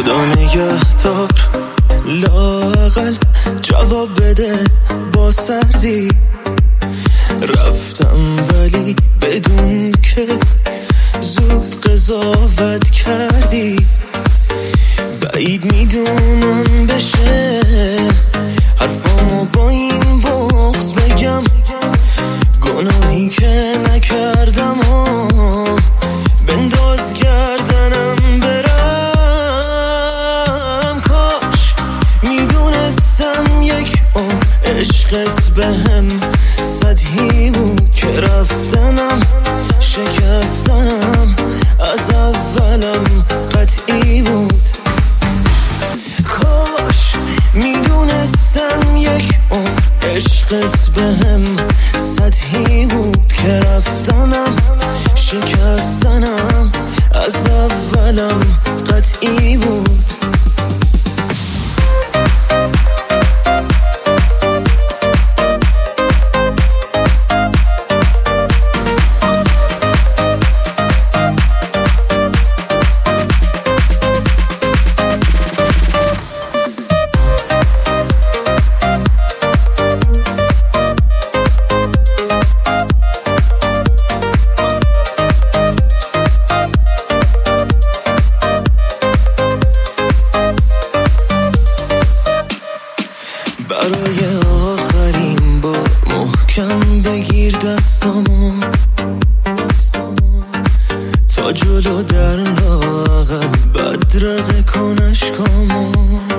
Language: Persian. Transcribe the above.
خدا نگهدار، لااقل جواب بده با سردی. رفتم ولی بدون که زود قضاوت کردی. بعید میدونم بشه حرفامو با این بغض بگم، گناهی که نکردم و بنداز گردنم برم. کاش میدونستم یک عمر عشقت بهم سطحی بود که رفتنم شکستنم از اولم قطعی بود. کاش میدونستم یک عمر عشقت بهم سطحی بود که رفتنم شکستنم از اولم قطعی بود. برای آخرین بار محکم بگیر دستامو تا جلو در لااقل بدرقه کن اشکامو.